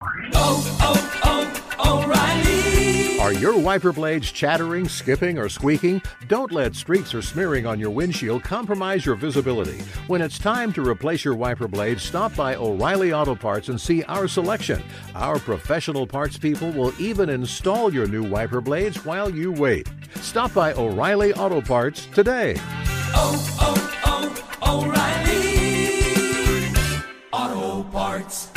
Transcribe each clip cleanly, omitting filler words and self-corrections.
O'Reilly. Are your wiper blades chattering, skipping, or squeaking? Don't let streaks or smearing on your windshield compromise your visibility. When it's time to replace your wiper blades, stop by O'Reilly Auto Parts and see our selection. Our professional parts people will even install your new wiper blades while you wait. Stop by O'Reilly Auto Parts today. O'Reilly Auto Parts.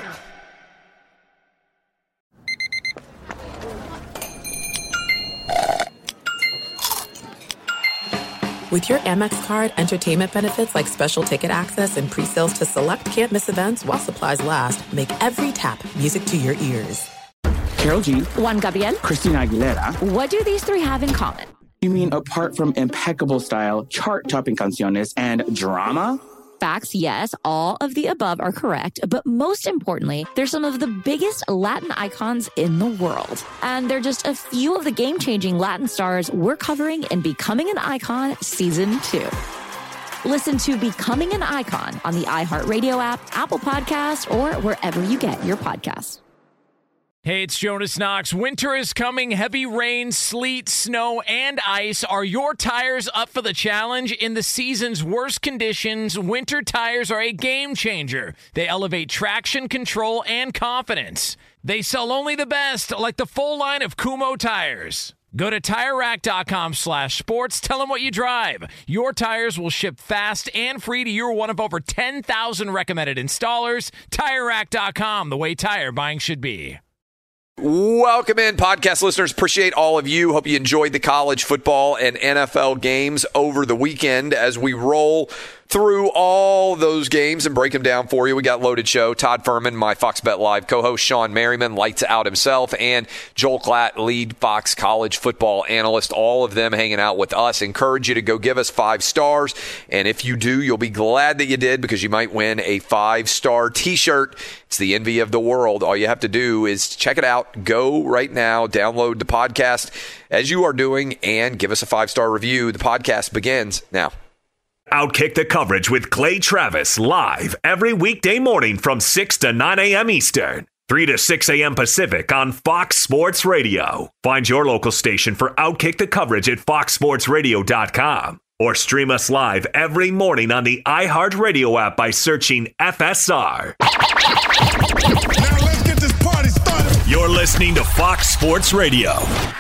With your Amex card, entertainment benefits like special ticket access and pre-sales to select can't-miss events while supplies last make every tap music to your ears. Karol G. Juan Gabriel. Christina Aguilera. What do these three have in common? You mean apart from impeccable style, chart-topping canciones, and drama? Facts, yes, all of the above are correct, but most importantly, they're some of the biggest Latin icons in the world. And they're just a few of the game-changing Latin stars we're covering in Becoming an Icon Season 2. Listen to Becoming an Icon on the iHeartRadio app, Apple Podcasts, or wherever you get your podcasts. Hey, it's Jonas Knox. Winter is coming. Heavy rain, sleet, snow, and ice. Are your tires up for the challenge? In the season's worst conditions, winter tires are a game changer. They elevate traction, control, and confidence. They sell only the best, like the full line of Kumho tires. Go to TireRack.com/sports. Tell them what you drive. Your tires will ship fast and free to your one of over 10,000 recommended installers. TireRack.com, the way tire buying should be. Welcome in, podcast listeners. Appreciate all of you. Hope you enjoyed the college football and NFL games over the weekend as we roll through all those games and break them down for you. We got loaded show. Todd Furman, my Fox Bet Live co-host, Sean Merriman, lights out himself, and Joel Klatt, lead Fox college football analyst. All of them hanging out with us. Encourage you to go give us 5 stars. And if you do, you'll be glad that you did, because you might win a 5-star t-shirt. It's the envy of the world. All you have to do is check it out. Go right now, download the podcast as you are doing, and give us a 5-star review. The podcast begins now. Outkick the coverage with Clay Travis live every weekday morning from 6 to 9 a.m. Eastern, 3 to 6 a.m. Pacific on Fox Sports Radio. Find your local station for Outkick the coverage at foxsportsradio.com or stream us live every morning on the iHeartRadio app by searching FSR. Now let's get this party started. You're listening to Fox Sports Radio.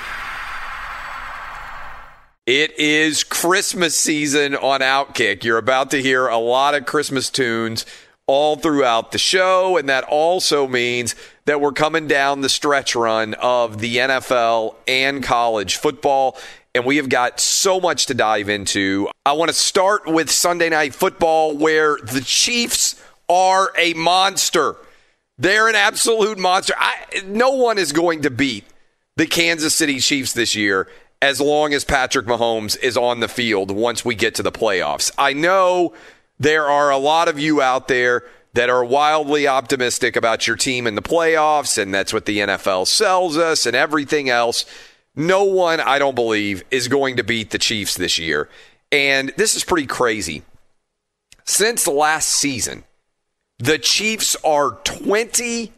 It is Christmas season on Outkick. You're about to hear a lot of Christmas tunes all throughout the show, and that also means that we're coming down the stretch run of the NFL and college football, and we have got so much to dive into. I want to start with Sunday Night Football, where the Chiefs are a monster. They're an absolute monster. No one is going to beat the Kansas City Chiefs this year as long as Patrick Mahomes is on the field once we get to the playoffs. I know there are a lot of you out there that are wildly optimistic about your team in the playoffs, and that's what the NFL sells us and everything else. No one, I don't believe, is going to beat the Chiefs this year. And this is pretty crazy. Since last season, the Chiefs are 20-1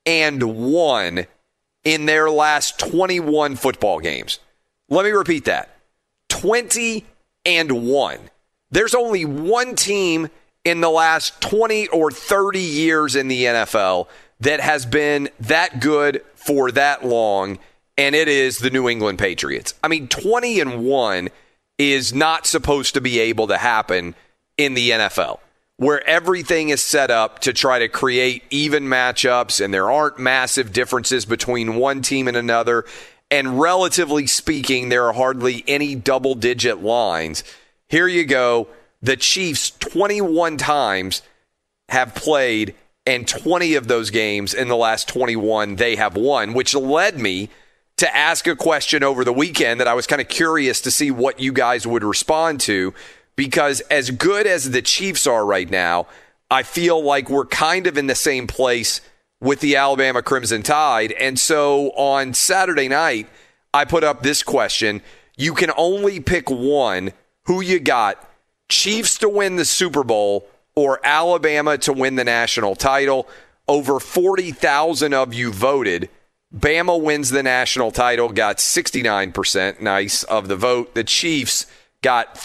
in their last 21 football games. Let me repeat that. 20-1. There's only one team in the last 20 or 30 years in the NFL that has been that good for that long, and it is the New England Patriots. I mean, 20-1 is not supposed to be able to happen in the NFL, where everything is set up to try to create even matchups, and there aren't massive differences between one team and another. And relatively speaking, there are hardly any double-digit lines. Here you go. The Chiefs 21 times have played, and 20 of those games in the last 21 they have won, which led me to ask a question over the weekend that I was kind of curious to see what you guys would respond to, because as good as the Chiefs are right now, I feel like we're kind of in the same place with the Alabama Crimson Tide. And so on Saturday night, I put up this question. You can only pick one. Who you got? Chiefs to win the Super Bowl or Alabama to win the national title? over 40,000 of you voted. Bama wins the national title, got 69%, nice, of the vote. The Chiefs got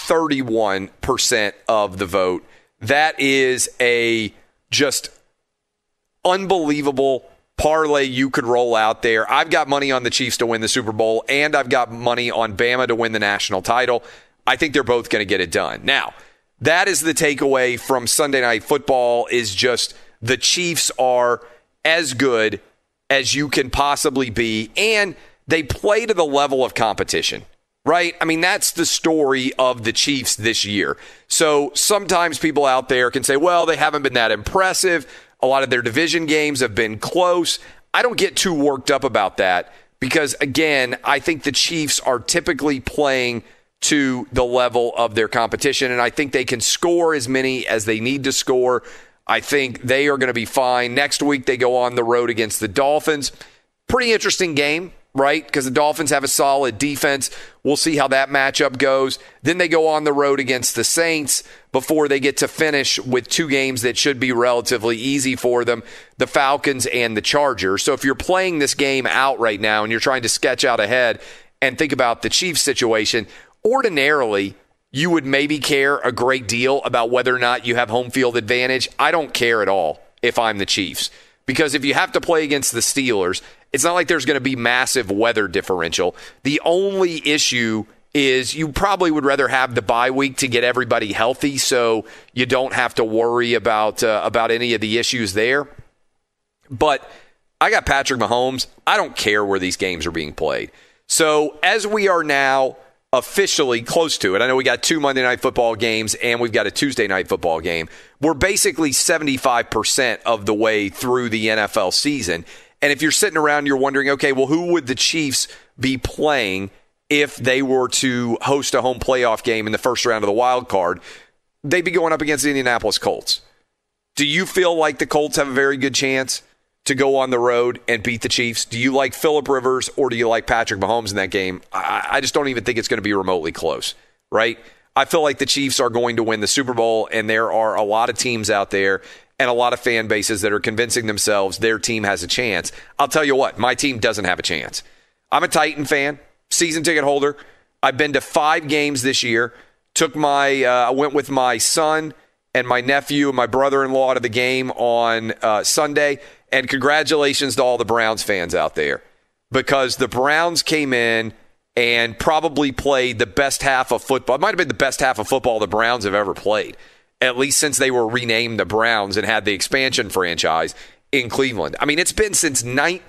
31% of the vote. That is a just unbelievable parlay you could roll out there. I've got money on the Chiefs to win the Super Bowl, and I've got money on Bama to win the national title. I think they're both going to get it done. Now, that is the takeaway from Sunday Night Football, is just the Chiefs are as good as you can possibly be, and they play to the level of competition, right? I mean, that's the story of the Chiefs this year. So sometimes people out there can say, well, they haven't been that impressive. A lot of their division games have been close. I don't get too worked up about that because, again, I think the Chiefs are typically playing to the level of their competition, and I think they can score as many as they need to score. I think they are going to be fine. Next week, they go on the road against the Dolphins. Pretty interesting game, right? Because the Dolphins have a solid defense. We'll see how that matchup goes. Then they go on the road against the Saints before they get to finish with two games that should be relatively easy for them, the Falcons and the Chargers. So if you're playing this game out right now and you're trying to sketch out ahead and think about the Chiefs situation, ordinarily, you would maybe care a great deal about whether or not you have home field advantage. I don't care at all if I'm the Chiefs, because if you have to play against the Steelers, it's not like there's going to be massive weather differential. The only issue is you probably would rather have the bye week to get everybody healthy so you don't have to worry about any of the issues there. But I got Patrick Mahomes. I don't care where these games are being played. So as we are now officially close to it, I know we got 2 Monday Night Football games and we've got a Tuesday Night Football game. We're basically 75% of the way through the NFL season. And if you're sitting around, you're wondering, okay, well, who would the Chiefs be playing if they were to host a home playoff game in the first round of the wild card? They'd be going up against the Indianapolis Colts. Do you feel like the Colts have a very good chance to go on the road and beat the Chiefs? Do you like Phillip Rivers or do you like Patrick Mahomes in that game? I just don't even think it's going to be remotely close, right? I feel like the Chiefs are going to win the Super Bowl, and there are a lot of teams out there and a lot of fan bases that are convincing themselves their team has a chance. I'll tell you what, my team doesn't have a chance. I'm a Titan fan, season ticket holder. I've been to 5 games this year. I went with my son and my nephew and my brother-in-law to the game on Sunday. And congratulations to all the Browns fans out there, because the Browns came in and probably played the best half of football. It might have been the best half of football the Browns have ever played, at least since they were renamed the Browns and had the expansion franchise in Cleveland. I mean, it's been since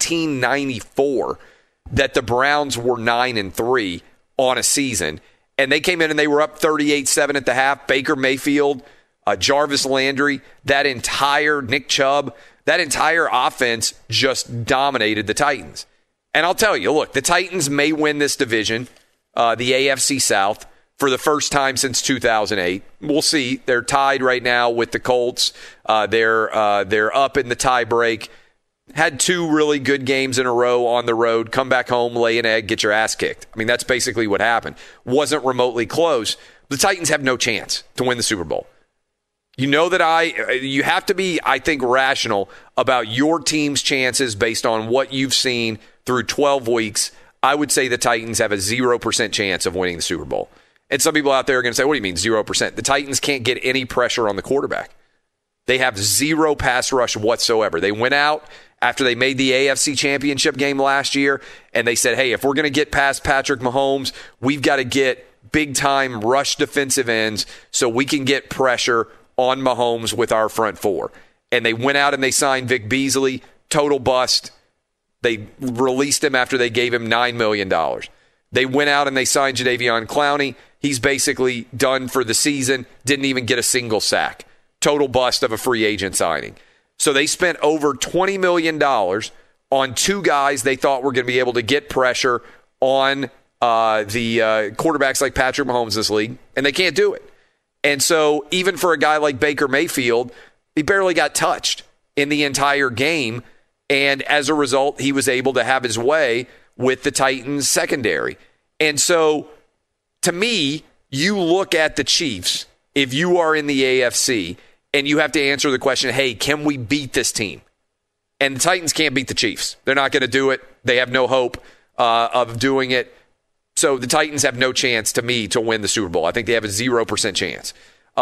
1994 that the Browns were 9-3 on a season. And they came in and they were up 38-7 at the half. Baker Mayfield, Jarvis Landry, Nick Chubb, that entire offense just dominated the Titans. And I'll tell you, look, the Titans may win this division, the AFC South, for the first time since 2008. We'll see. They're tied right now with the Colts. They're up in the tie break. Had 2 really good games in a row on the road. Come back home, lay an egg, get your ass kicked. I mean, that's basically what happened. Wasn't remotely close. The Titans have no chance to win the Super Bowl. You know that you have to be, I think, rational about your team's chances based on what you've seen through 12 weeks. I would say the Titans have a 0% chance of winning the Super Bowl. And some people out there are going to say, what do you mean 0%? The Titans can't get any pressure on the quarterback. They have 0 pass rush whatsoever. They went out after they made the AFC Championship game last year, and they said, hey, if we're going to get past Patrick Mahomes, we've got to get big-time rush defensive ends so we can get pressure on Mahomes with our front 4. And they went out and they signed Vic Beasley, total bust. They released him after they gave him $9 million. They went out and they signed Jadeveon Clowney. He's basically done for the season, didn't even get a single sack. Total bust of a free agent signing. So they spent over $20 million on 2 guys they thought were going to be able to get pressure on the quarterbacks like Patrick Mahomes this league, and they can't do it. And so even for a guy like Baker Mayfield, he barely got touched in the entire game. And as a result, he was able to have his way with the Titans secondary. And so to me, you look at the Chiefs, if you are in the AFC, and you have to answer the question, hey, can we beat this team? And the Titans can't beat the Chiefs. They're not going to do it. They have no hope of doing it. So the Titans have no chance, to me, to win the Super Bowl. I think they have a 0% chance.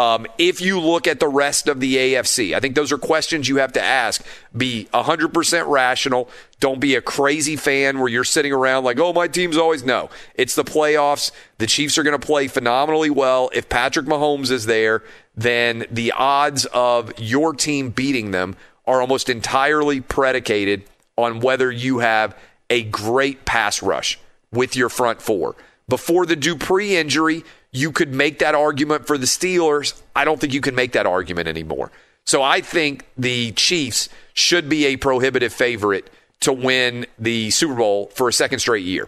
If you look at the rest of the AFC, I think those are questions you have to ask. Be 100% rational. Don't be a crazy fan where you're sitting around like, oh, my team's always. No, it's the playoffs. The Chiefs are going to play phenomenally well. If Patrick Mahomes is there, then the odds of your team beating them are almost entirely predicated on whether you have a great pass rush with your front four. Before the Dupree injury, you could make that argument for the Steelers. I don't think you can make that argument anymore. So I think the Chiefs should be a prohibitive favorite to win the Super Bowl for a second straight year.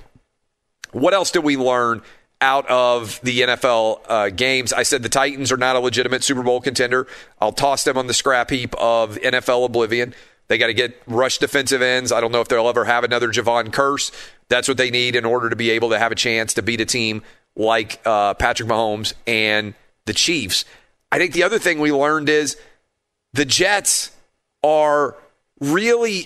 What else did we learn out of the NFL games? I said the Titans are not a legitimate Super Bowl contender. I'll toss them on the scrap heap of NFL oblivion. They got to get rush defensive ends. I don't know if they'll ever have another Javon Curse. That's what they need in order to be able to have a chance to beat a team like Patrick Mahomes and the Chiefs. I think the other thing we learned is the Jets are really,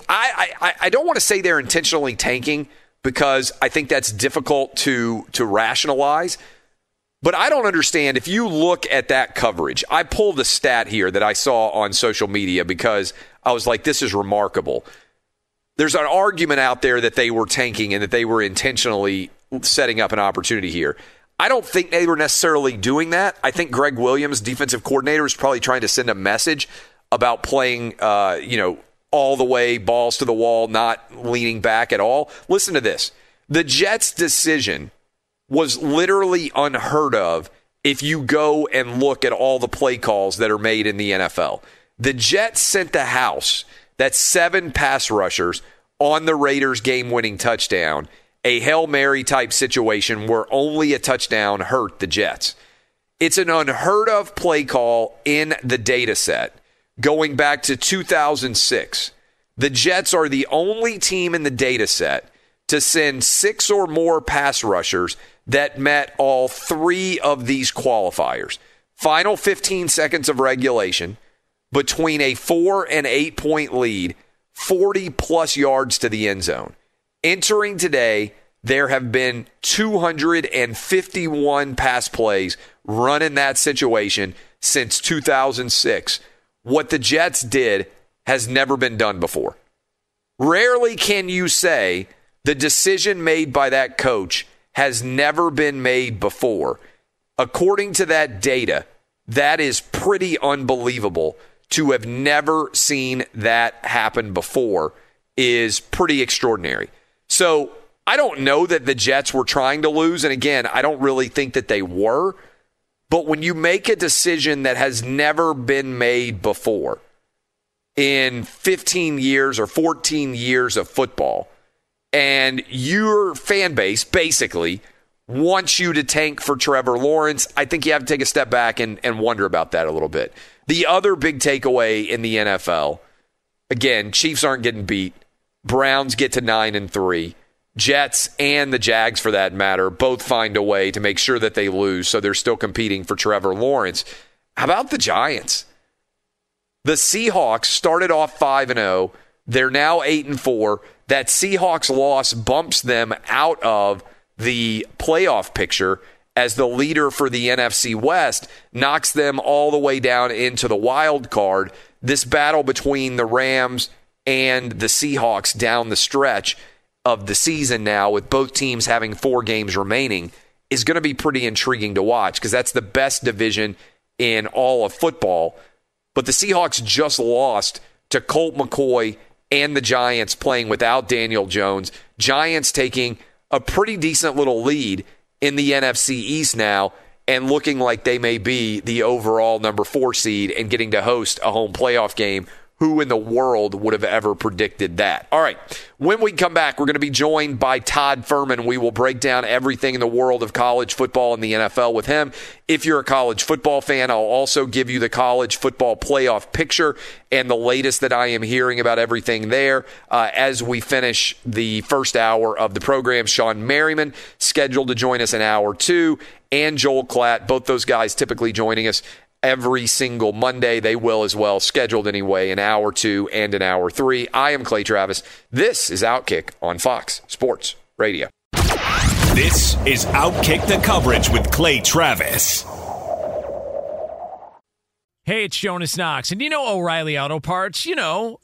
I don't want to say they're intentionally tanking, because I think that's difficult to rationalize. But I don't understand, if you look at that coverage, I pulled a stat here that I saw on social media because I was like, this is remarkable. There's an argument out there that they were tanking and that they were intentionally setting up an opportunity here. I don't think they were necessarily doing that. I think Greg Williams, defensive coordinator, is probably trying to send a message about playing, all the way, balls to the wall, not leaning back at all. Listen to this. The Jets' decision was literally unheard of if you go and look at all the play calls that are made in the NFL. The Jets sent the house. That's 7 pass rushers on the Raiders' game-winning touchdown, a Hail Mary type situation where only a touchdown hurt the Jets. It's an unheard of play call in the data set going back to 2006. The Jets are the only team in the data set to send 6 or more pass rushers that met all 3 of these qualifiers. Final 15 seconds of regulation, between a 4 and 8 point lead, 40 plus yards to the end zone. Entering today, there have been 251 pass plays run in that situation since 2006. What the Jets did has never been done before. Rarely can you say the decision made by that coach has never been made before. According to that data, that is pretty unbelievable. To have never seen that happen before is pretty extraordinary. So I don't know that the Jets were trying to lose. And again, I don't really think that they were. But when you make a decision that has never been made before in 15 years or 14 years of football, and your fan base basically wants you to tank for Trevor Lawrence, I think you have to take a step back and wonder about that a little bit. The other big takeaway in the NFL, again, Chiefs aren't getting beat. Browns get to 9-3. Jets and the Jags, for that matter, both find a way to make sure that they lose, so they're still competing for Trevor Lawrence. How about the Giants? The Seahawks started off 5-0. They're now 8-4. That Seahawks loss bumps them out of the playoff picture as the leader for the NFC West, knocks them all the way down into the wild card. This battle between the Rams and the Seahawks down the stretch of the season now, with both teams having 4 games remaining, is going to be pretty intriguing to watch because that's the best division in all of football. But the Seahawks just lost to Colt McCoy and the Giants playing without Daniel Jones. Giants taking a pretty decent little lead in the NFC East now and looking like they may be the overall number 4 seed and getting to host a home playoff game. Who in the world would have ever predicted that? All right, when we come back, we're going to be joined by Todd Furman. We will break down everything in the world of college football and the NFL with him. If you're a college football fan, I'll also give you the college football playoff picture and the latest that I am hearing about everything there as we finish the first hour of the program. Sean Merriman scheduled to join us in hour 2, and Joel Klatt, both those guys typically joining us every single Monday. They will as well, scheduled anyway, an hour 2 and an hour 3. I am Clay Travis. This is Outkick on Fox Sports Radio. This is Outkick the Coverage with Clay Travis. Hey, it's Jonas Knox, and you know O'Reilly Auto Parts. You know,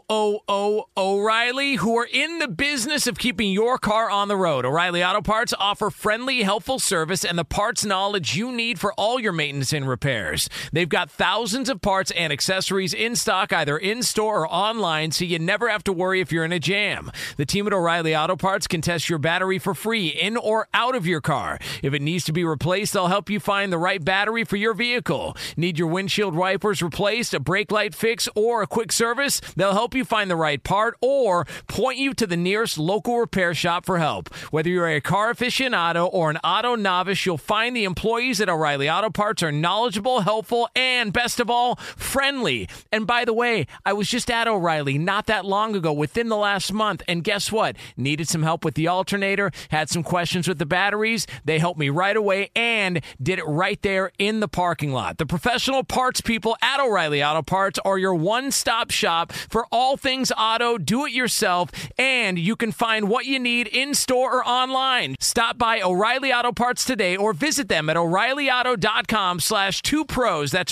O'Reilly, who are in the business of keeping your car on the road. O'Reilly Auto Parts offer friendly, helpful service and the parts knowledge you need for all your maintenance and repairs. They've got thousands of parts and accessories in stock, either in-store or online, so you never have to worry if you're in a jam. The team at O'Reilly Auto Parts can test your battery for free, in or out of your car. If it needs to be replaced, they'll help you find the right battery for your vehicle. Need your windshield wipers replaced, a brake light fix, or a quick service? They'll help you find the right part or point you to the nearest local repair shop for help. Whether you're a car aficionado or an auto novice, you'll find the employees at O'Reilly Auto Parts are knowledgeable, helpful, and best of all, friendly. And by the way, I was just at O'Reilly not that long ago, within the last month, and guess what? Needed some help with the alternator, had some questions with the batteries. They helped me right away and did it right there in the parking lot. The professional parts people at O'Reilly Auto Parts are your one-stop shop for all things auto, do-it-yourself, and you can find what you need in-store or online. Stop by O'Reilly Auto Parts today or visit them at O'ReillyAuto.com/2pros. That's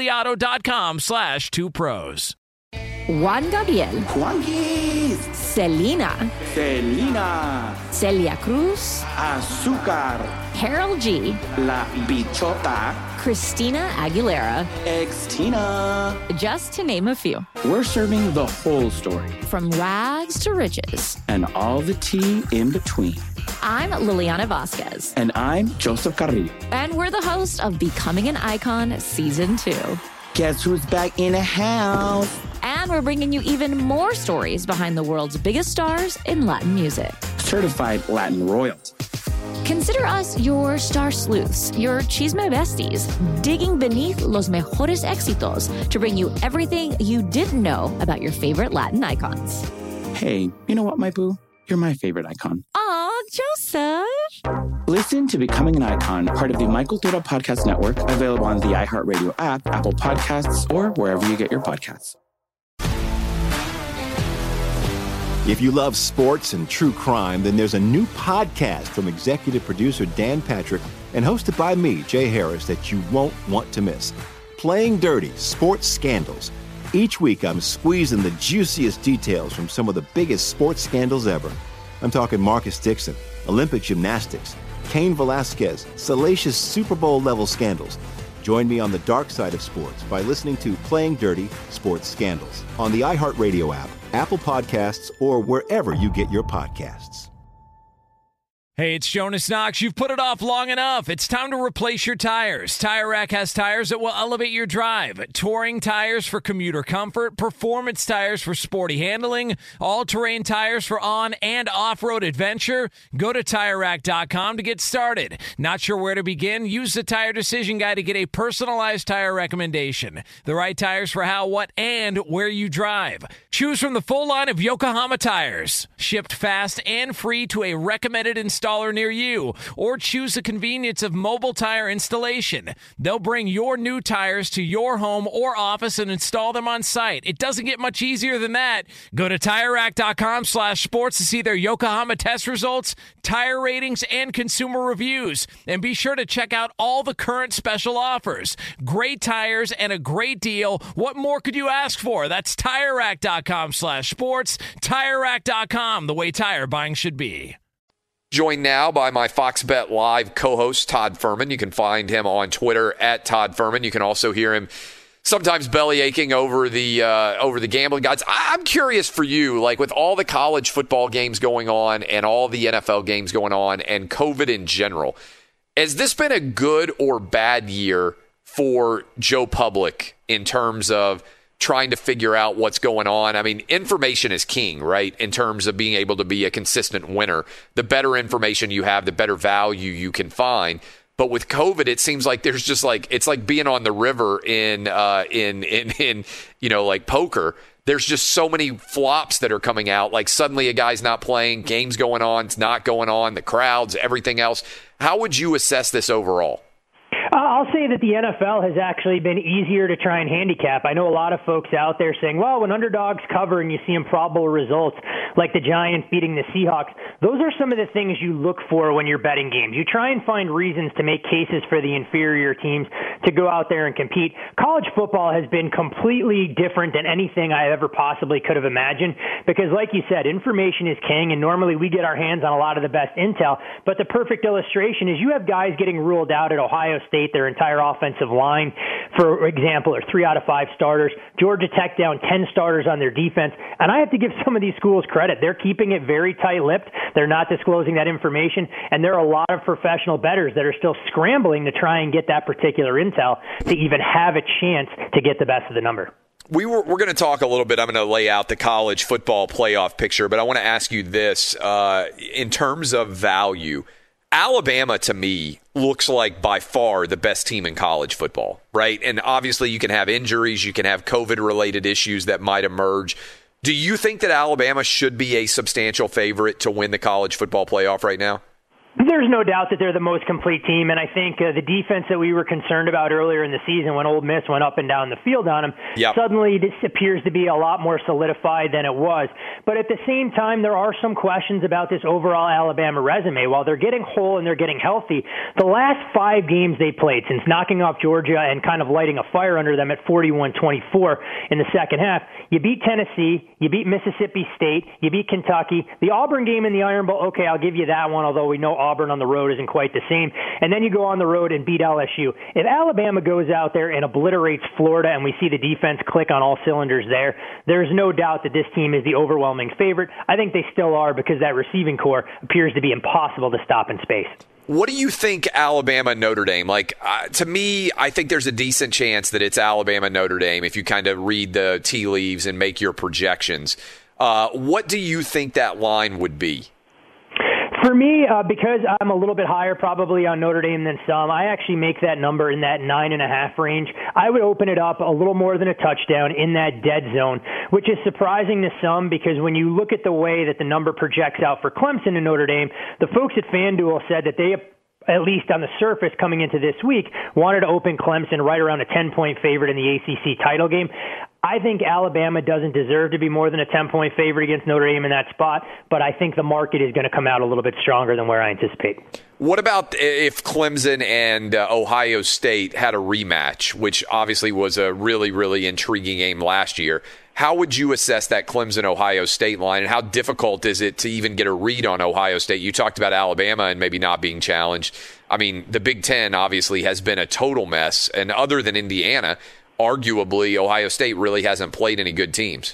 O'ReillyAuto.com/2pros. Juan Gabriel, Juanquis, Selena, Selena, Celia Cruz, Azúcar, Harold G, La Bichota, Christina Aguilera, Ex-Tina. just to name a few. We're serving the whole story From rags to riches. and all the tea in between. I'm Liliana Vasquez, And I'm Joseph Carrillo. and we're the host of Becoming an Icon Season 2. Guess who's back in the house? And we're bringing you even more stories behind the world's biggest stars in Latin music. Certified Latin royalty. Consider us your star sleuths, your chisme besties, digging beneath los mejores éxitos to bring you everything you didn't know about your favorite Latin icons. Hey, you know what, my boo? You're my favorite icon. Aw, Joseph! Listen to Becoming an Icon, part of the Michael Dura Podcast Network, available on the iHeartRadio app, Apple Podcasts, or wherever you get your podcasts. If you love sports and true crime, then there's a new podcast from executive producer Dan Patrick and hosted by me, Jay Harris, that you won't want to miss. Playing Dirty: Sports Scandals. Each week, I'm squeezing the juiciest details from some of the biggest sports scandals ever. I'm talking Marcus Dixon, Olympic gymnastics, Cain Velasquez, salacious Super Bowl-level scandals. Join me on the dark side of sports by listening to Playing Dirty: Sports Scandals on the iHeartRadio app, Apple Podcasts, or wherever you get your podcasts. Hey, it's Jonas Knox. You've put it off long enough. It's time to replace your tires. Tire Rack has tires that will elevate your drive. Touring tires for commuter comfort, performance tires for sporty handling, all-terrain tires for on- and off-road adventure. Go to TireRack.com to get started. Not sure where to begin? Use the Tire Decision Guide to get a personalized tire recommendation. The right tires for how, what, and where you drive. Choose from the full line of Yokohama tires. Shipped fast and free to a recommended installer near you, or choose the convenience of mobile tire installation. They'll bring your new tires to your home or office and install them on site. It doesn't get much easier than that. Go to TireRack.com/sports to see their Yokohama test results, tire ratings, and consumer reviews. And be sure to check out all the current special offers. Great tires and a great deal. What more could you ask for? That's TireRack.com/sports. TireRack.com, the way tire buying should be. Joined now by my Fox Bet Live co-host, Todd Furman. You can find him on Twitter at Todd Furman. You can also hear him sometimes belly aching over the gambling gods. I'm curious for you, like with all the college football games going on and all the NFL games going on and COVID in general, has this been a good or bad year for Joe Public in terms of trying to figure out what's going on? I mean, information is king, right? In terms of being able to be a consistent winner. The better information you have, the better value you can find. But with COVID, it seems like there's just like, it's like being on the river in like poker. There's just so many flops that are coming out. Like suddenly a guy's not playing, games going on, it's not going on, the crowds, everything else. How would you assess this overall? I'll say that the NFL has actually been easier to try and handicap. I know a lot of folks out there saying, well, when underdogs cover and you see improbable results like the Giants beating the Seahawks, those are some of the things you look for when you're betting games. You try and find reasons to make cases for the inferior teams to go out there and compete. College football has been completely different than anything I ever possibly could have imagined because, like you said, information is king, and normally we get our hands on a lot of the best intel. But the perfect illustration is you have guys getting ruled out at Ohio State, their entire offensive line, for example, are 3 out of 5 starters. Georgia Tech down 10 starters on their defense. And I have to give some of these schools credit. They're keeping it very tight-lipped. They're not disclosing that information. And there are a lot of professional bettors that are still scrambling to try and get that particular intel to even have a chance to get the best of the number. We're going to talk a little bit. I'm going to lay out the college football playoff picture, but I want to ask you this. In terms of value, Alabama, to me, looks like by far the best team in college football, right? And obviously you can have injuries, you can have COVID-related issues that might emerge. Do you think that Alabama should be a substantial favorite to win the college football playoff right now? There's no doubt that they're the most complete team, and I think the defense that we were concerned about earlier in the season when Ole Miss went up and down the field on them, suddenly this appears to be a lot more solidified than it was. But at the same time, there are some questions about this overall Alabama resume. While they're getting whole and they're getting healthy, the last 5 games they played since knocking off Georgia and kind of lighting a fire under them at 41-24 in the second half, you beat Tennessee, you beat Mississippi State, you beat Kentucky. The Auburn game in the Iron Bowl, okay, I'll give you that one, although we know Auburn on the road isn't quite the same. And then you go on the road and beat LSU. If Alabama goes out there and obliterates Florida and we see the defense click on all cylinders there, there's no doubt that this team is the overwhelming favorite. I think they still are because that receiving core appears to be impossible to stop in space. What do you think Alabama-Notre Dame? To me, I think there's a decent chance that it's Alabama-Notre Dame if you kind of read the tea leaves and make your projections. What do you think that line would be? For me, because I'm a little bit higher probably on Notre Dame than some, I actually make that number in that 9.5 range. I would open it up a little more than a touchdown in that dead zone, which is surprising to some because when you look at the way that the number projects out for Clemson and Notre Dame, the folks at FanDuel said that they, at least on the surface coming into this week, wanted to open Clemson right around a 10-point favorite in the ACC title game. I think Alabama doesn't deserve to be more than a 10-point favorite against Notre Dame in that spot, but I think the market is going to come out a little bit stronger than where I anticipate. What about if Clemson and Ohio State had a rematch, which obviously was a really, really intriguing game last year? How would you assess that Clemson-Ohio State line, and how difficult is it to even get a read on Ohio State? You talked about Alabama and maybe not being challenged. I mean, the Big Ten obviously has been a total mess, and other than Indiana, arguably Ohio State really hasn't played any good teams.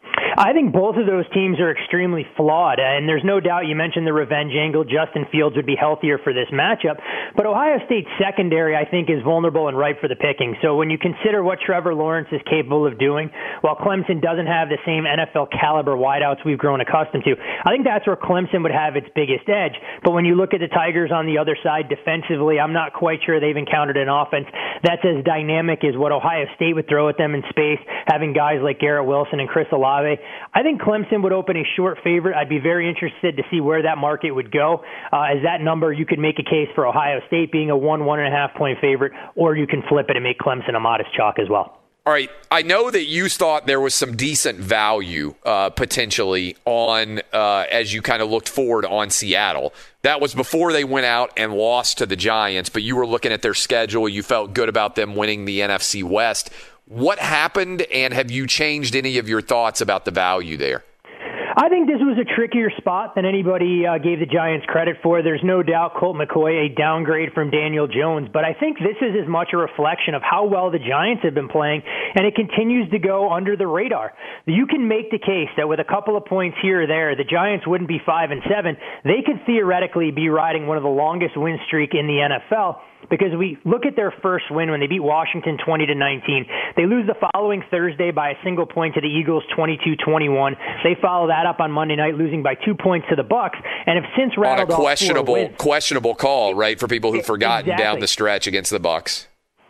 I think both of those teams are extremely flawed, and there's no doubt you mentioned the revenge angle. Justin Fields would be healthier for this matchup, but Ohio State's secondary, I think, is vulnerable and ripe for the picking. So when you consider what Trevor Lawrence is capable of doing, while Clemson doesn't have the same NFL caliber wideouts we've grown accustomed to, I think that's where Clemson would have its biggest edge. But when you look at the Tigers on the other side defensively, I'm not quite sure they've encountered an offense that's as dynamic as what Ohio State would throw at them in space, having guys like Garrett Wilson and Chris Olave. I think Clemson would open a short favorite. I'd be very interested to see where that market would go. As that number, you could make a case for Ohio State being a 1.5 point favorite, or you can flip it and make Clemson a modest chalk as well. All right. I know that you thought there was some decent value potentially on as you kind of looked forward on Seattle. That was before they went out and lost to the Giants, but you were looking at their schedule. You felt good about them winning the NFC West. What happened, and have you changed any of your thoughts about the value there? I think this was a trickier spot than anybody gave the Giants credit for. There's no doubt Colt McCoy, a downgrade from Daniel Jones, but I think this is as much a reflection of how well the Giants have been playing, and it continues to go under the radar. You can make the case that with a couple of points here or there, the Giants wouldn't be 5-7. They could theoretically be riding one of the longest win streak in the NFL. Because we look at their first win when they beat Washington 20-19. They lose the following Thursday by a single point to the Eagles 22-21. They follow that up on Monday night, losing by 2 points to the Bucs, and have since rattled on a questionable call, right, for people who've forgotten down the stretch against the Bucs.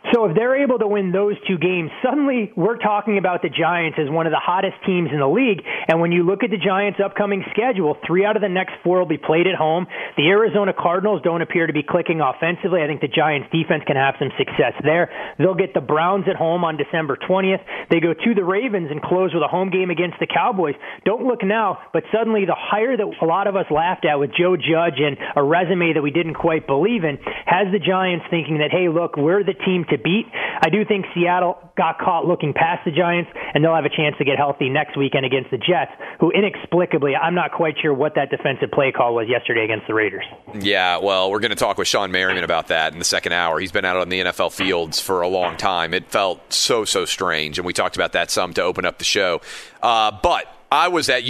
So if they're able to win those two games, suddenly we're talking about the Giants as one of the hottest teams in the league. And when you look at the Giants' upcoming schedule, 3 out of the next 4 will be played at home. The Arizona Cardinals don't appear to be clicking offensively. I think the Giants' defense can have some success there. They'll get the Browns at home on December 20th. They go to the Ravens and close with a home game against the Cowboys. Don't look now, but suddenly the hire that a lot of us laughed at with Joe Judge and a resume that we didn't quite believe in has the Giants thinking that, hey, look, we're the team to beat. I do think Seattle got caught looking past the Giants, and they'll have a chance to get healthy next weekend against the Jets, who inexplicably, I'm not quite sure what that defensive play call was yesterday against the Raiders. Yeah, well, we're going to talk with Sean Merriman about that in the second hour. He's been out on the NFL fields for a long time. It felt so strange, and we talked about that some to open up the show. But I was at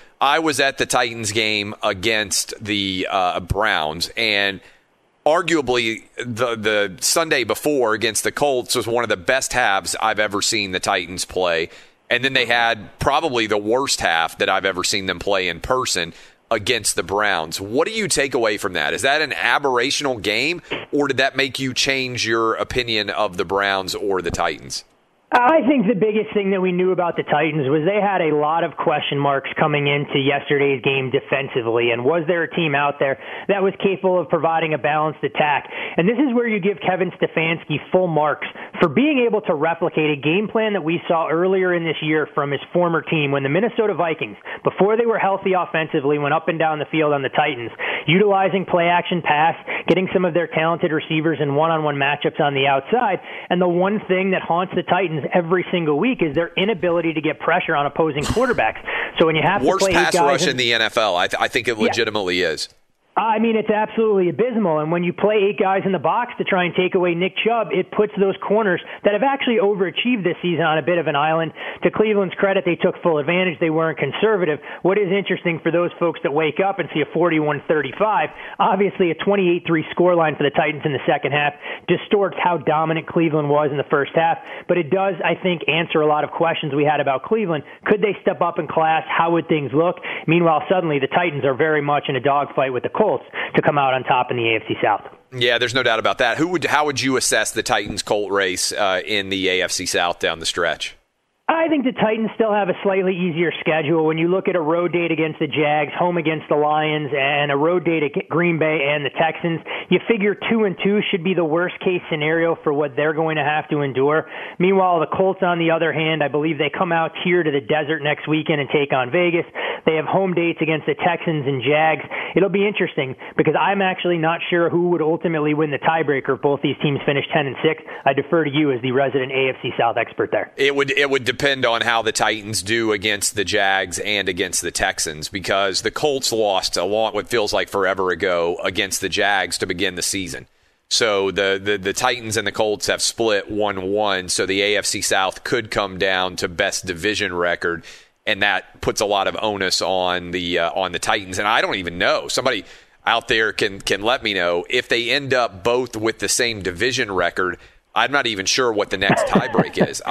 the Titans game against the Browns, and arguably the Sunday before against the Colts was one of the best halves I've ever seen the Titans play. And then they had probably the worst half that I've ever seen them play in person against the Browns. What do you take away from that? Is that an aberrational game, or did that make you change your opinion of the Browns or the Titans? I think the biggest thing that we knew about the Titans was they had a lot of question marks coming into yesterday's game defensively, and was there a team out there that was capable of providing a balanced attack? And this is where you give Kevin Stefanski full marks for being able to replicate a game plan that we saw earlier in this year from his former team when the Minnesota Vikings, before they were healthy offensively, went up and down the field on the Titans, utilizing play-action pass, getting some of their talented receivers in one-on-one matchups on the outside, and the one thing that haunts the Titans every single week is their inability to get pressure on opposing quarterbacks. So when you have worst to play pass rush in the NFL, I think it legitimately is. I mean, it's absolutely abysmal. And when you play 8 guys in the box to try and take away Nick Chubb, it puts those corners that have actually overachieved this season on a bit of an island. To Cleveland's credit, they took full advantage. They weren't conservative. What is interesting for those folks that wake up and see a 41-35, obviously a 28-3 scoreline for the Titans in the second half distorts how dominant Cleveland was in the first half. But it does, I think, answer a lot of questions we had about Cleveland. Could they step up in class? How would things look? Meanwhile, suddenly the Titans are very much in a dogfight with the Colts to come out on top in the AFC South. Yeah, there's no doubt about that. How would you assess the Titans-Colt race in the AFC South down the stretch? I think the Titans still have a slightly easier schedule. When you look at a road date against the Jags, home against the Lions, and a road date at Green Bay and the Texans, you figure 2-2 should be the worst-case scenario for what they're going to have to endure. Meanwhile, the Colts, on the other hand, I believe they come out here to the desert next weekend and take on Vegas. They have home dates against the Texans and Jags. It'll be interesting because I'm actually not sure who would ultimately win the tiebreaker if both these teams finish 10-6. I defer to you as the resident AFC South expert there. It would depend on how the Titans do against the Jags and against the Texans, because the Colts lost what feels like forever ago against the Jags to begin the season. So the Titans and the Colts have split 1-1, so the AFC South could come down to best division record, and that puts a lot of onus on the Titans. And I don't even know. Somebody out there can let me know if they end up both with the same division record. I'm not even sure what the next tiebreak is.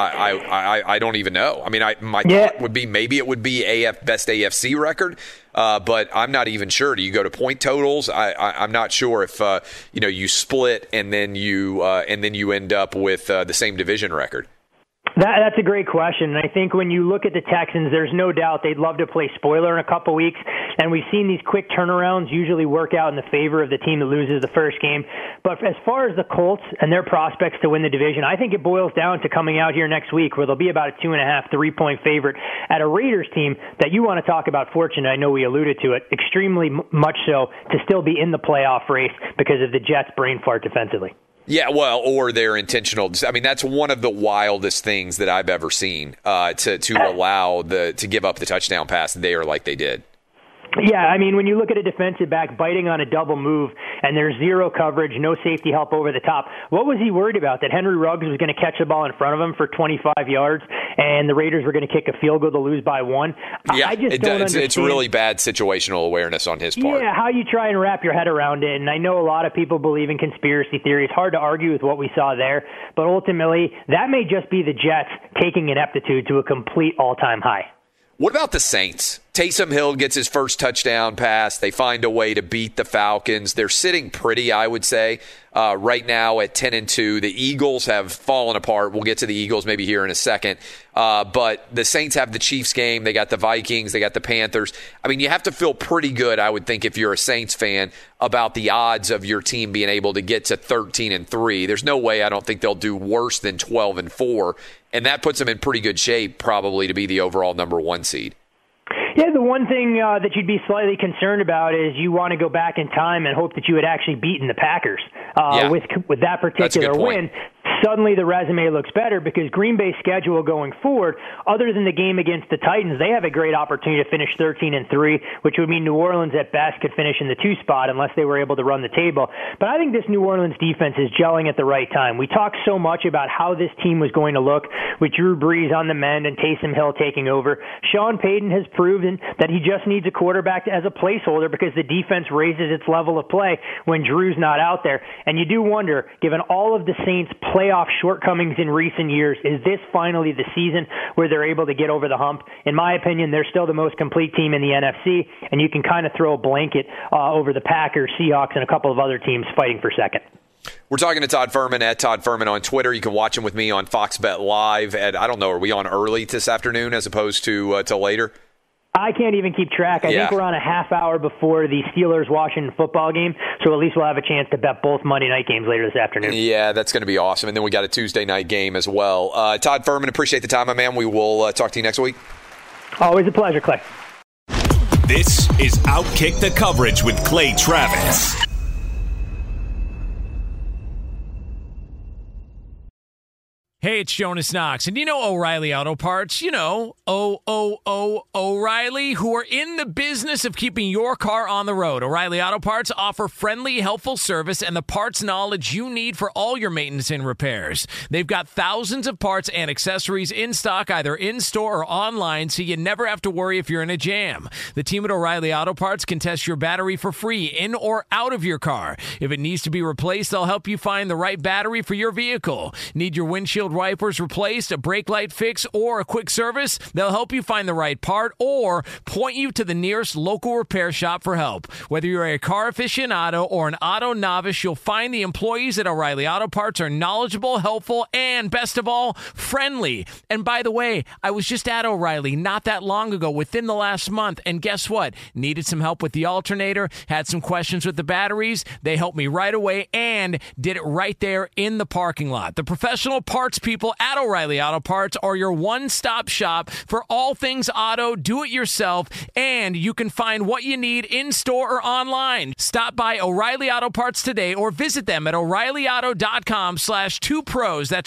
I don't even know. I mean, my thought would be maybe it would be best AFC record, but I'm not even sure. Do you go to point totals? I'm not sure if you split and then you end up with the same division record. That's a great question. And I think when you look at the Texans, there's no doubt they'd love to play spoiler in a couple weeks. And we've seen these quick turnarounds usually work out in the favor of the team that loses the first game. But as far as the Colts and their prospects to win the division, I think it boils down to coming out here next week where they'll be about a 2.5, 3-point favorite at a Raiders team that you want to talk about fortunate. I know we alluded to it extremely much so to still be in the playoff race because of the Jets' brain fart defensively. Yeah, well, or they're intentional. I mean, that's one of the wildest things that I've ever seen to allow to give up the touchdown pass there like they did. Yeah, I mean, when you look at a defensive back biting on a double move and there's zero coverage, no safety help over the top, what was he worried about? That Henry Ruggs was going to catch the ball in front of him for 25 yards and the Raiders were going to kick a field goal to lose by 1? Yeah, I just don't understand. It's really bad situational awareness on his part. Yeah, how you try and wrap your head around it. And I know a lot of people believe in conspiracy theories. Hard to argue with what we saw there. But ultimately, that may just be the Jets taking ineptitude to a complete all-time high. What about the Saints? Taysom Hill gets his first touchdown pass. They find a way to beat the Falcons. They're sitting pretty, I would say, right now at 10-2. The Eagles have fallen apart. We'll get to the Eagles maybe here in a second. But the Saints have the Chiefs game. They got the Vikings. They got the Panthers. I mean, you have to feel pretty good, I would think, if you're a Saints fan, about the odds of your team being able to get to 13-3. There's no way I don't think they'll do worse than 12-4. And that puts them in pretty good shape, probably, to be the overall number 1 seed. Yeah, the one thing that you'd be slightly concerned about is you want to go back in time and hope that you had actually beaten the Packers with that particular win. Suddenly the resume looks better because Green Bay's schedule going forward, other than the game against the Titans, they have a great opportunity to finish 13-3, which would mean New Orleans at best could finish in the 2 spot unless they were able to run the table. But I think this New Orleans defense is gelling at the right time. We talked so much about how this team was going to look with Drew Brees on the mend and Taysom Hill taking over. Sean Payton has proven that he just needs a quarterback as a placeholder because the defense raises its level of play when Drew's not out there. And you do wonder, given all of the Saints' playoff shortcomings in recent years, is this finally the season where they're able to get over the hump? In my opinion, they're still the most complete team in the NFC, and you can kind of throw a blanket over the Packers, Seahawks, and a couple of other teams fighting for second. We're talking to Todd Fuhrman at Todd Fuhrman on Twitter. You can watch him with me on Fox Bet Live at, I don't know, are we on early this afternoon as opposed to later? I can't even keep track. I think we're on a half hour before the Steelers-Washington football game, so at least we'll have a chance to bet both Monday night games later this afternoon. Yeah, that's going to be awesome. And then we got a Tuesday night game as well. Todd Fuhrman, appreciate the time, my man. We will talk to you next week. Always a pleasure, Clay. This is Outkick the Coverage with Clay Travis. Hey, it's Jonas Knox, and you know O'Reilly Auto Parts. You know, O'Reilly, who are in the business of keeping your car on the road. O'Reilly Auto Parts offer friendly, helpful service and the parts knowledge you need for all your maintenance and repairs. They've got thousands of parts and accessories in stock, either in-store or online, so you never have to worry if you're in a jam. The team at O'Reilly Auto Parts can test your battery for free in or out of your car. If it needs to be replaced, they'll help you find the right battery for your vehicle. Need your windshield wipers replaced, a brake light fix, or a quick service? They'll help you find the right part or point you to the nearest local repair shop for help. Whether you're a car aficionado or an auto novice, you'll find the employees at O'Reilly Auto Parts are knowledgeable, helpful, and best of all, friendly. And by the way, I was just at O'Reilly not that long ago, within the last month, and guess what? Needed some help with the alternator, had some questions with the batteries. They helped me right away and did it right there in the parking lot. The professional parts people at O'Reilly Auto Parts are your one-stop shop for all things auto, do-it-yourself, and you can find what you need in-store or online. Stop by O'Reilly Auto Parts today or visit them at O'ReillyAuto.com/2pros. That's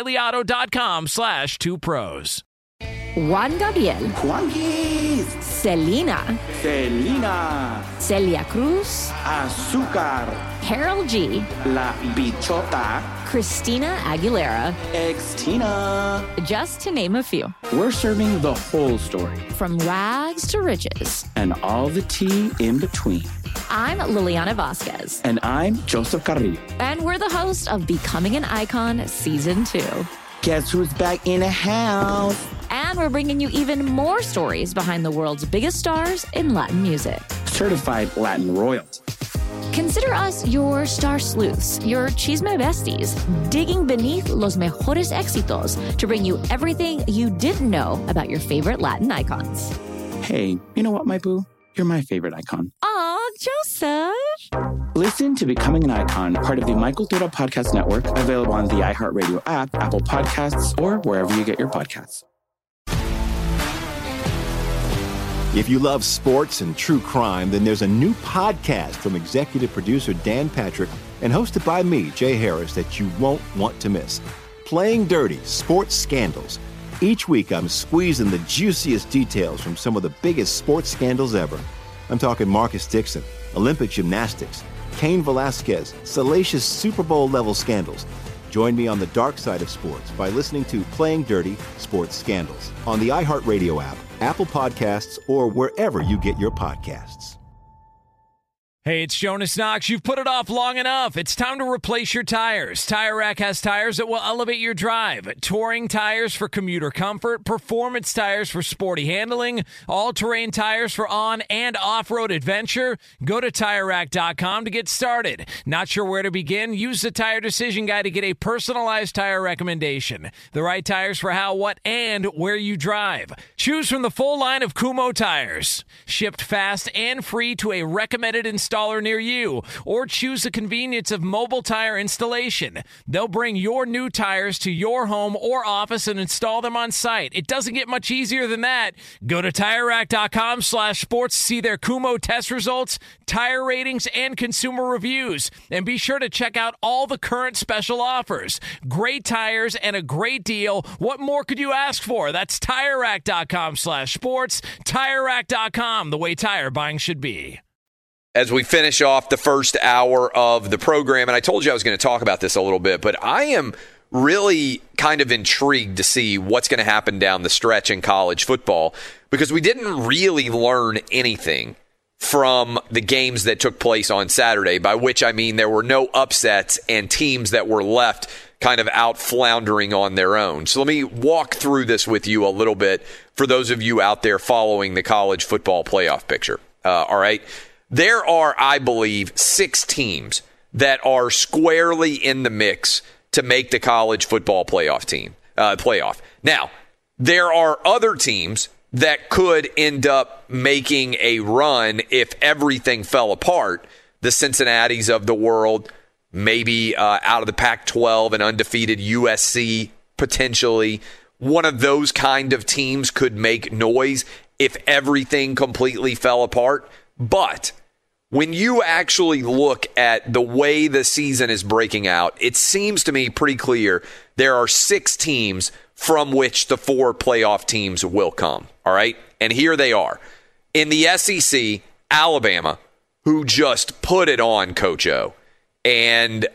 O'ReillyAuto.com/2pros. Juan Gabriel. Juanquis. Selena. Selena. Celia Cruz. Azúcar. Harold G. La Bichota. Christina Aguilera. Ex-Tina. Just to name a few. We're serving the whole story. From rags to riches. And all the tea in between. I'm Liliana Vasquez. And I'm Joseph Carrillo. And we're the host of Becoming an Icon Season 2. Guess who's back in the house? And we're bringing you even more stories behind the world's biggest stars in Latin music. Certified Latin royalty. Consider us your star sleuths, your chisme besties, digging beneath los mejores éxitos to bring you everything you didn't know about your favorite Latin icons. Hey, you know what, my boo? You're my favorite icon. Aw, Joseph. Listen to Becoming an Icon, part of the Michael Dura Podcast Network, available on the iHeartRadio app, Apple Podcasts, or wherever you get your podcasts. If you love sports and true crime, then there's a new podcast from executive producer Dan Patrick and hosted by me, Jay Harris, that you won't want to miss. Playing Dirty: Sports Scandals. Each week, I'm squeezing the juiciest details from some of the biggest sports scandals ever. I'm talking Marcus Dixon, Olympic gymnastics, Cain Velasquez, salacious Super Bowl-level scandals. Join me on the dark side of sports by listening to Playing Dirty: Sports Scandals on the iHeartRadio app, Apple Podcasts, or wherever you get your podcasts. Hey, it's Jonas Knox. You've put it off long enough. It's time to replace your tires. Tire Rack has tires that will elevate your drive. Touring tires for commuter comfort, performance tires for sporty handling, all-terrain tires for on- and off-road adventure. Go to TireRack.com to get started. Not sure where to begin? Use the Tire Decision Guide to get a personalized tire recommendation. The right tires for how, what, and where you drive. Choose from the full line of Kumho tires. Shipped fast and free to a recommended installer near you, or choose the convenience of mobile tire installation. They'll bring your new tires to your home or office and install them on site. It doesn't get much easier than that. Go to TireRack.com/sports to see their Kumho test results, tire ratings, and consumer reviews. And be sure to check out all the current special offers. Great tires and a great deal. What more could you ask for? That's TireRack.com/sports. TireRack.com, the way tire buying should be. As we finish off the first hour of the program, and I told you I was going to talk about this a little bit, but I am really kind of intrigued to see what's going to happen down the stretch in college football, because we didn't really learn anything from the games that took place on Saturday, by which I mean there were no upsets and teams that were left kind of out floundering on their own. So let me walk through this with you a little bit for those of you out there following the college football playoff picture. All right. There are, I believe, 6 teams that are squarely in the mix to make the college football playoff. Now, there are other teams that could end up making a run if everything fell apart. The Cincinnatis of the world, maybe out of the Pac-12, an undefeated USC, potentially. One of those kind of teams could make noise if everything completely fell apart. But when you actually look at the way the season is breaking out, it seems to me pretty clear there are 6 teams from which the 4 playoff teams will come. All right? And here they are. In the SEC, Alabama, who just put it on Coach O, and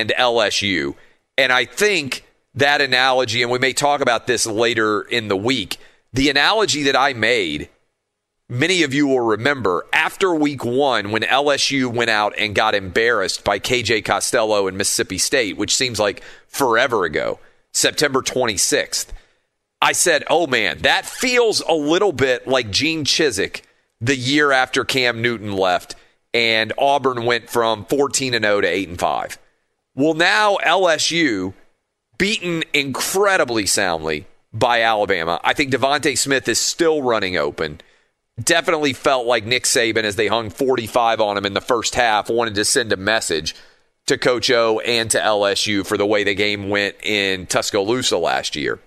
LSU. And I think that analogy, and we may talk about this later in the week, the analogy that I made, many of you will remember, after week 1 when LSU went out and got embarrassed by KJ Costello and Mississippi State, which seems like forever ago, September 26th, I said, oh man, that feels a little bit like Gene Chizik the year after Cam Newton left and Auburn went from 14-0 to 8-5. Well, now LSU, beaten incredibly soundly by Alabama. I think Devontae Smith is still running open. Definitely felt like Nick Saban, as they hung 45 on him in the first half, wanted to send a message to Coach O and to LSU for the way the game went in Tuscaloosa last year.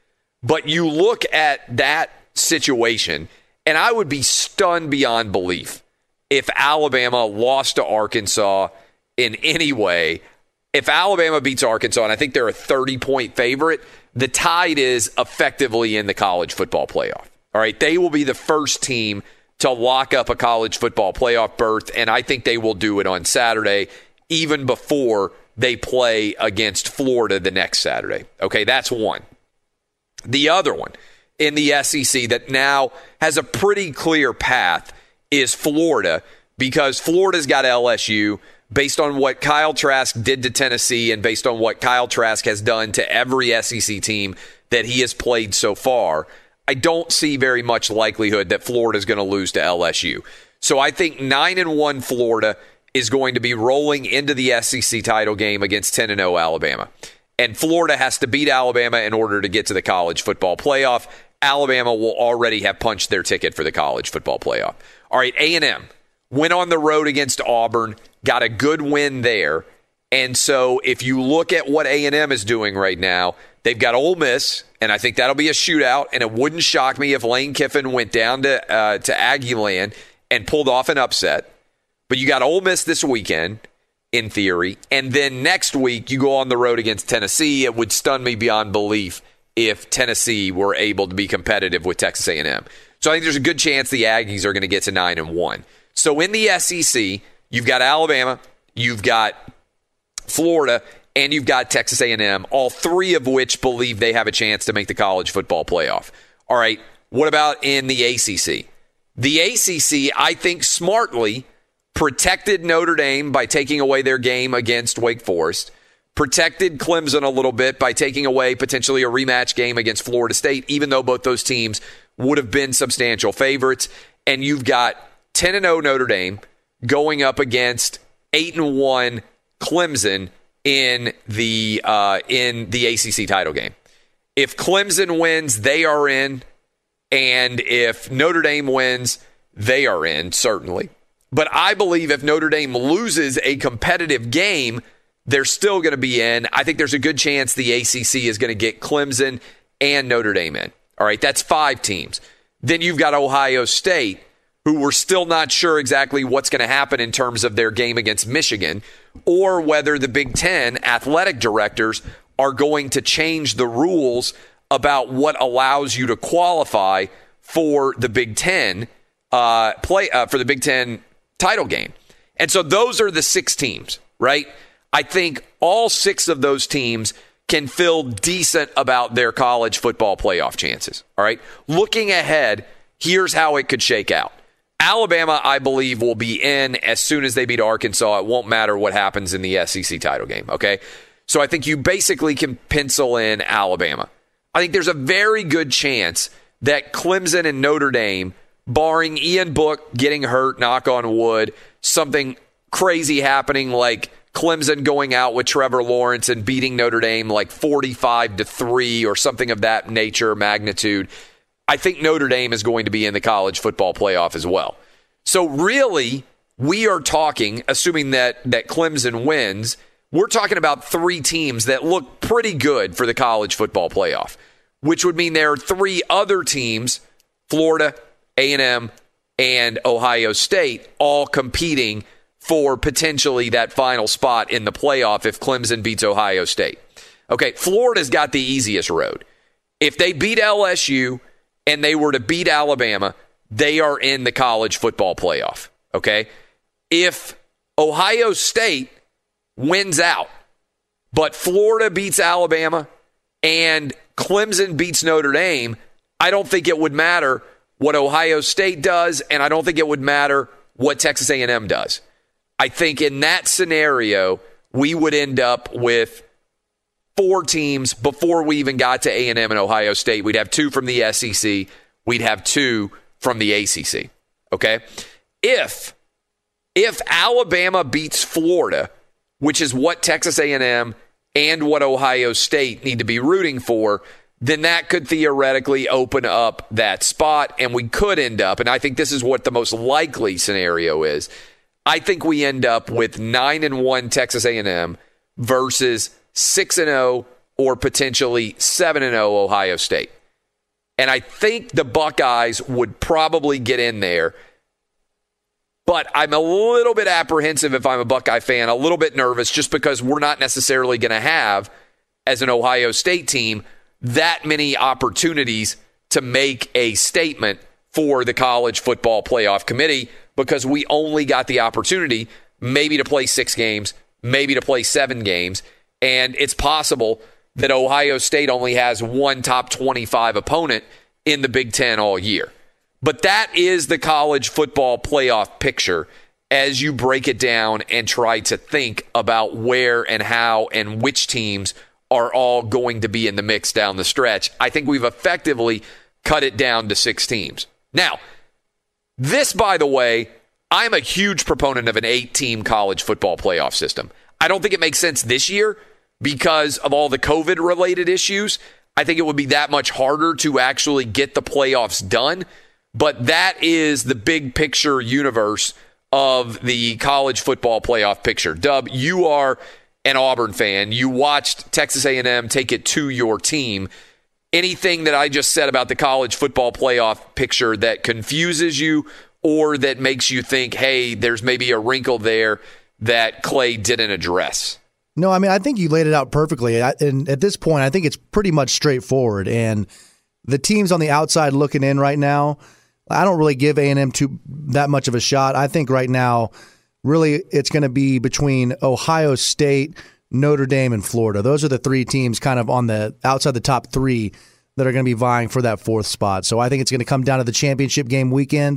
But you look at that situation, and I would be stunned beyond belief if Alabama lost to Arkansas in any way. If Alabama beats Arkansas, and I think they're a 30-point favorite, the Tide is effectively in the college football playoff. All right, they will be the first team to lock up a college football playoff berth, and I think they will do it on Saturday, even before they play against Florida the next Saturday. Okay, that's one. The other one in the SEC that now has a pretty clear path is Florida, because Florida's got LSU. Based on what Kyle Trask did to Tennessee and based on what Kyle Trask has done to every SEC team that he has played so far, I don't see very much likelihood that Florida is going to lose to LSU. So I think 9-1 Florida is going to be rolling into the SEC title game against 10-0 Alabama. And Florida has to beat Alabama in order to get to the college football playoff. Alabama will already have punched their ticket for the college football playoff. All right, A&M went on the road against Auburn, got a good win there. And so if you look at what A&M is doing right now, they've got Ole Miss, and I think that'll be a shootout, and it wouldn't shock me if Lane Kiffin went down to Aggieland and pulled off an upset. But you got Ole Miss this weekend, in theory, and then next week you go on the road against Tennessee. It would stun me beyond belief if Tennessee were able to be competitive with Texas A&M. So I think there's a good chance the Aggies are going to get to 9-1. So in the SEC, you've got Alabama, you've got Florida, and you've got Texas A&M, all three of which believe they have a chance to make the college football playoff. All right, what about in the ACC? The ACC, I think smartly, protected Notre Dame by taking away their game against Wake Forest, protected Clemson a little bit by taking away potentially a rematch game against Florida State, even though both those teams would have been substantial favorites. And you've got 10-0 Notre Dame going up against 8-1 Clemson in the ACC title game. If Clemson wins, they are in. And if Notre Dame wins, they are in, certainly. But I believe if Notre Dame loses a competitive game, they're still going to be in. I think there's a good chance the ACC is going to get Clemson and Notre Dame in. All right, that's 5 teams. Then you've got Ohio State, who we're still not sure exactly what's going to happen in terms of their game against Michigan, or whether the Big Ten athletic directors are going to change the rules about what allows you to qualify for the Big Ten for the Big Ten title game. And so those are the 6 teams, right? I think all 6 of those teams can feel decent about their college football playoff chances, all right? Looking ahead, here's how it could shake out. Alabama, I believe, will be in as soon as they beat Arkansas. It won't matter what happens in the SEC title game, okay? So I think you basically can pencil in Alabama. I think there's a very good chance that Clemson and Notre Dame, barring Ian Book getting hurt, knock on wood, something crazy happening like Clemson going out with Trevor Lawrence and beating Notre Dame like 45-3 or something of that nature, magnitude, I think Notre Dame is going to be in the college football playoff as well. So really, we are talking, assuming that Clemson wins, we're talking about 3 teams that look pretty good for the college football playoff, which would mean there are 3 other teams, Florida, A&M, and Ohio State, all competing for potentially that final spot in the playoff if Clemson beats Ohio State. Okay, Florida's got the easiest road. If they beat LSU and they were to beat Alabama, they are in the college football playoff. Okay? If Ohio State wins out, but Florida beats Alabama and Clemson beats Notre Dame, I don't think it would matter what Ohio State does, and I don't think it would matter what Texas A&M does. I think in that scenario, we would end up with 4 teams before we even got to A&M and Ohio State. We'd have 2 from the SEC. We'd have 2 from the ACC. Okay? If Alabama beats Florida, which is what Texas A&M and what Ohio State need to be rooting for, then that could theoretically open up that spot, and we could end up, and I think this is what the most likely scenario is, I think we end up with 9-1 Texas A&M versus 6-0 or potentially 7-0 Ohio State. And I think the Buckeyes would probably get in there, but I'm a little bit apprehensive if I'm a Buckeye fan, a little bit nervous just because we're not necessarily going to have, as an Ohio State team, that many opportunities to make a statement for the College Football Playoff Committee because we only got the opportunity maybe to play 6 games, maybe to play 7 games, and it's possible that Ohio State only has 1 top 25 opponent in the Big Ten all year. But that is the college football playoff picture as you break it down and try to think about where and how and which teams are all going to be in the mix down the stretch. I think we've effectively cut it down to 6 teams. Now, this, by the way, I'm a huge proponent of an 8-team college football playoff system. I don't think it makes sense this year because of all the COVID-related issues. I think it would be that much harder to actually get the playoffs done. But that is the big picture universe of the college football playoff picture. Dub, you are an Auburn fan. You watched Texas A&M take it to your team. Anything that I just said about the college football playoff picture that confuses you or that makes you think, hey, there's maybe a wrinkle there that Clay didn't address? No, I mean, I think you laid it out perfectly. And at this point, I think it's pretty much straightforward. And the teams on the outside looking in right now, I don't really give A&M that much of a shot. I think right now, really, it's going to be between Ohio State, Notre Dame, and Florida. Those are the 3 teams kind of on the outside the top 3 that are going to be vying for that 4th spot. So I think it's going to come down to the championship game weekend.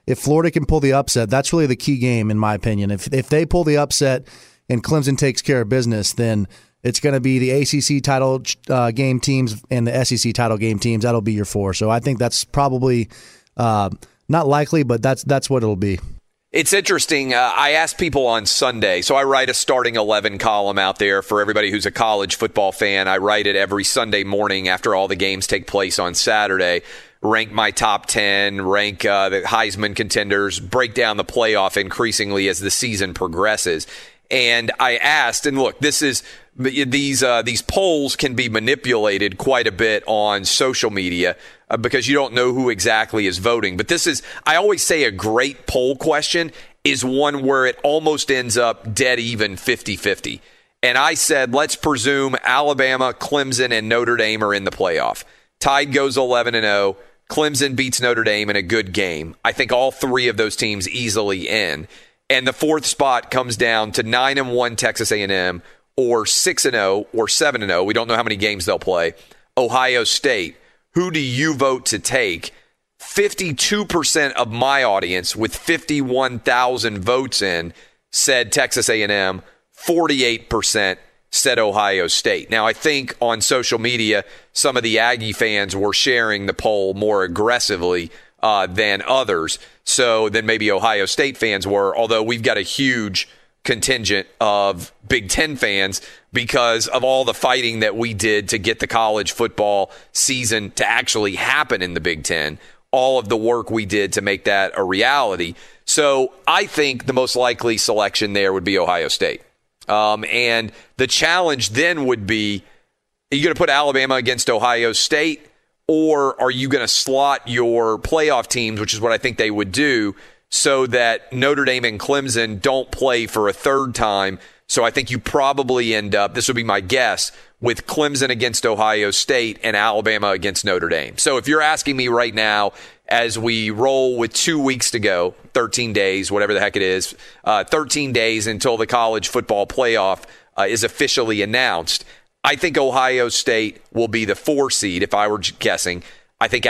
if Florida can pull the upset, that's really the key game, in my opinion. If they pull the upset and Clemson takes care of business, then it's going to be the ACC title game teams and the SEC title game teams. That'll be your 4. So I think that's probably not likely, but that's what it'll be. It's interesting. I asked people on Sunday, so I write a starting 11 column out there for everybody who's a college football fan. I write it every Sunday morning after all the games take place on Saturday. Rank my top 10, rank the Heisman contenders, break down the playoff increasingly as the season progresses. And I asked, and look, these polls can be manipulated quite a bit on social media because you don't know who exactly is voting. But I always say a great poll question is one where it almost ends up dead even 50-50. And I said, let's presume Alabama, Clemson, and Notre Dame are in the playoff. Tide goes 11-0. Clemson beats Notre Dame in a good game. I think all 3 of those teams easily in. And the 4th spot comes down to 9-1 Texas A&M or 6-0 or 7-0. We don't know how many games they'll play. Ohio State. Who do you vote to take? 52% of my audience with 51,000 votes in said Texas A&M. 48% said Ohio State. Now, I think on social media, some of the Aggie fans were sharing the poll more aggressively than others. So then maybe Ohio State fans were, although we've got a huge contingent of Big Ten fans because of all the fighting that we did to get the college football season to actually happen in the Big Ten, all of the work we did to make that a reality. So I think the most likely selection there would be Ohio State. And the challenge then would be, are you going to put Alabama against Ohio State, or are you going to slot your playoff teams, which is what I think they would do, so that Notre Dame and Clemson don't play for a 3rd time? So I think you probably end up, this would be my guess, with Clemson against Ohio State and Alabama against Notre Dame. So if you're asking me right now, as we roll with 2 weeks to go, 13 days, whatever the heck it is, 13 days until the college football playoff is officially announced, I think Ohio State will be the 4 seed if I were guessing. I think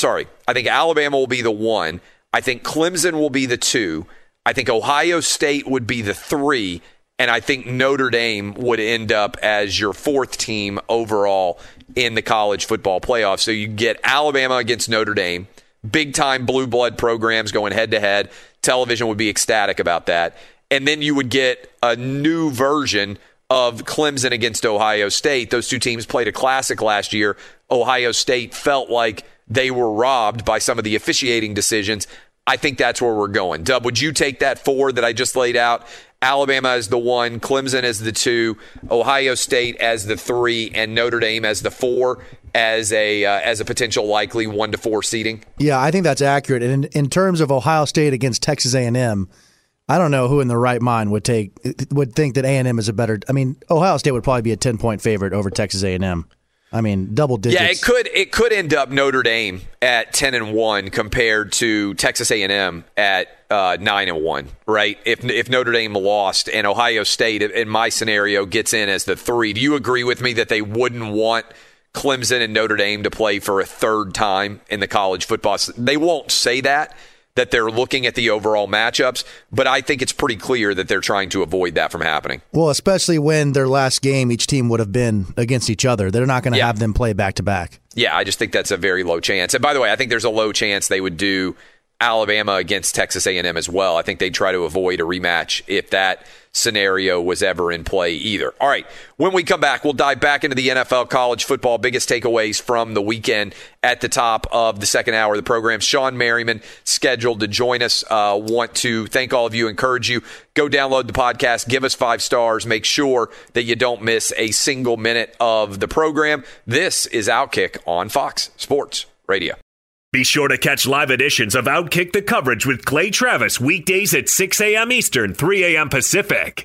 Alabama will be the 1. I think Clemson will be the 2. I think Ohio State would be the 3. And I think Notre Dame would end up as your 4th team overall in the college football playoff. So you get Alabama against Notre Dame, big-time blue blood programs going head-to-head. Television would be ecstatic about that. And then you would get a new version of Clemson against Ohio State. Those 2 teams played a classic last year. Ohio State felt like they were robbed by some of the officiating decisions. I think that's where we're going. Dub, would you take that 4 that I just laid out? Alabama as the 1, Clemson as the 2, Ohio State as the 3, and Notre Dame as the 4 as a potential likely 1 to 4 seeding? Yeah, I think that's accurate. And in terms of Ohio State against Texas A&M, I don't know who in their right mind would think that A&M is a better. I mean, Ohio State would probably be a 10-point favorite over Texas A&M. I mean, double digits. Yeah, it could end up Notre Dame at 10-1 compared to Texas A&M at 9-1, right? If Notre Dame lost and Ohio State, in my scenario, gets in as the 3, do you agree with me that they wouldn't want Clemson and Notre Dame to play for a 3rd time in the college football? They won't say that they're looking at the overall matchups, but I think it's pretty clear that they're trying to avoid that from happening. Well, especially when their last game, each team would have been against each other. They're not going to have them play back-to-back. Yeah, I just think that's a very low chance. And by the way, I think there's a low chance they would do Alabama against Texas A&M as well. I think they'd try to avoid a rematch if that scenario was ever in play either. All right, when we come back, we'll dive back into the NFL college football, biggest takeaways from the weekend at the top of the second hour of the program. Sean Merriman scheduled to join us. Want to thank all of you, encourage you, go download the podcast, give us 5 stars, make sure that you don't miss a single minute of the program. This is Outkick on Fox Sports Radio. Be sure to catch live editions of Outkick the Coverage with Clay Travis weekdays at 6 a.m. Eastern, 3 a.m. Pacific.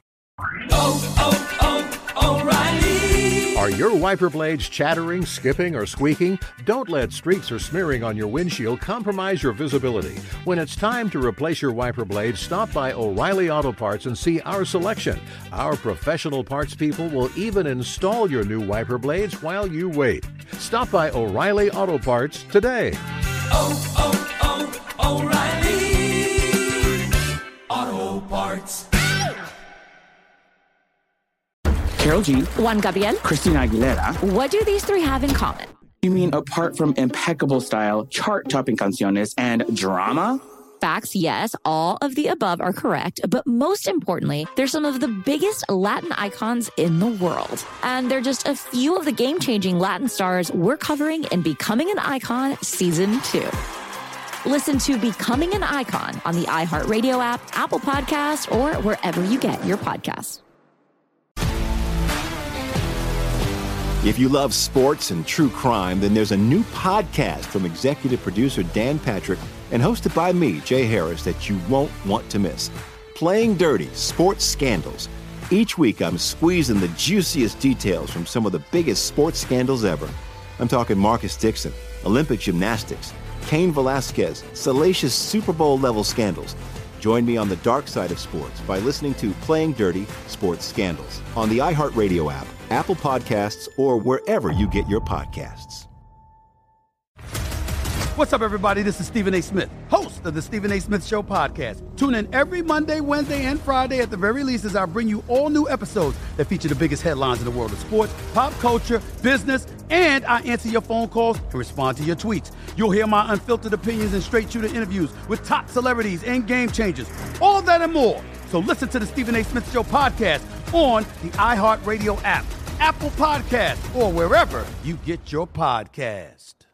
O'Reilly. Are your wiper blades chattering, skipping, or squeaking? Don't let streaks or smearing on your windshield compromise your visibility. When it's time to replace your wiper blades, stop by O'Reilly Auto Parts and see our selection. Our professional parts people will even install your new wiper blades while you wait. Stop by O'Reilly Auto Parts today. O'Reilly Auto Parts. Karol G, Juan Gabriel, Christina Aguilera. What do these three have in common? You mean apart from impeccable style, chart-topping canciones, and drama? Facts, yes, all of the above are correct, but most importantly, they're some of the biggest Latin icons in the world. And they're just a few of the game-changing Latin stars we're covering in Becoming an Icon Season 2. Listen to Becoming an Icon on the iHeartRadio app, Apple Podcasts, or wherever you get your podcasts. If you love sports and true crime, then there's a new podcast from executive producer Dan Patrick and hosted by me, Jay Harris, that you won't want to miss. Playing Dirty: Sports Scandals. Each week, I'm squeezing the juiciest details from some of the biggest sports scandals ever. I'm talking Marcus Dixon, Olympic gymnastics, Cain Velasquez, salacious Super Bowl-level scandals. Join me on the dark side of sports by listening to Playing Dirty: Sports Scandals on the iHeartRadio app, Apple Podcasts, or wherever you get your podcasts. What's up, everybody? This is Stephen A. Smith, host of the Stephen A. Smith Show podcast. Tune in every Monday, Wednesday, and Friday at the very least as I bring you all new episodes that feature the biggest headlines in the world of sports, pop culture, business, and I answer your phone calls and respond to your tweets. You'll hear my unfiltered opinions and straight-shooter interviews with top celebrities and game changers. All that and more. So listen to the Stephen A. Smith Show podcast on the iHeartRadio app, Apple Podcasts, or wherever you get your podcast.